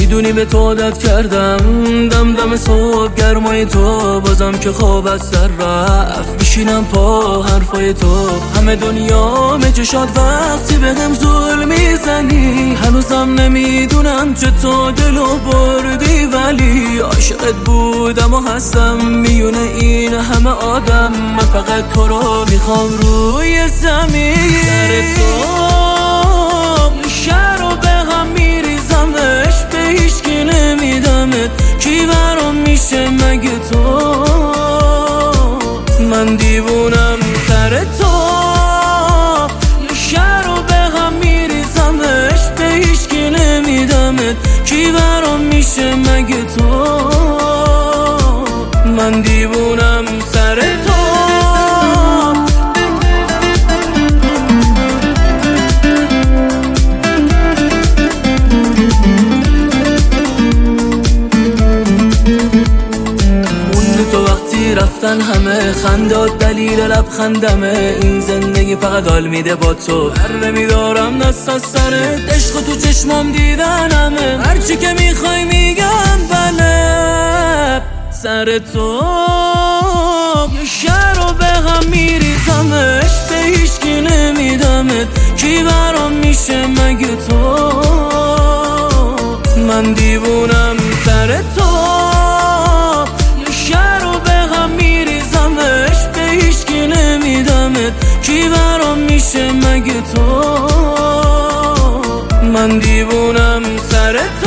میدونی به تو عادت کردم، دم دم صبح گرمای تو، بازم که خواب از سر رفت میشینم پا حرفای تو. همه دنیا مجشاد وقتی به هم زول میزنی، هنوزم نمیدونم چطور دلو بردی، ولی عاشقت بودم و هستم میونه این همه آدم. من فقط تو رو میخوام روی زمین. سر تو شهر رو به هم میریزمش، به هیچکی نمیدمت، کی برام میشه مگه تو؟ من دیوونم سر تو، شهر رو به هم میریزمش، به هیچکی نمیدمت، کی برام میشه مگه تو؟ من دیوونم سر تو. رفتن همه خندات دلیل لبخندمه، این زندگی فقط حال میده با تو، بر نمیدارم دست از سرت، عشق تو چشمام دیدن همه، هرچی که میخوای میگم بله. سر تو یه شهر رو به هم میریزمش، به هیچکی نمیدمت، کی برام میشه مگه تو؟ من دیوونم سر تو، کی برام میشه مگه تو؟ من دیوونم سر تو.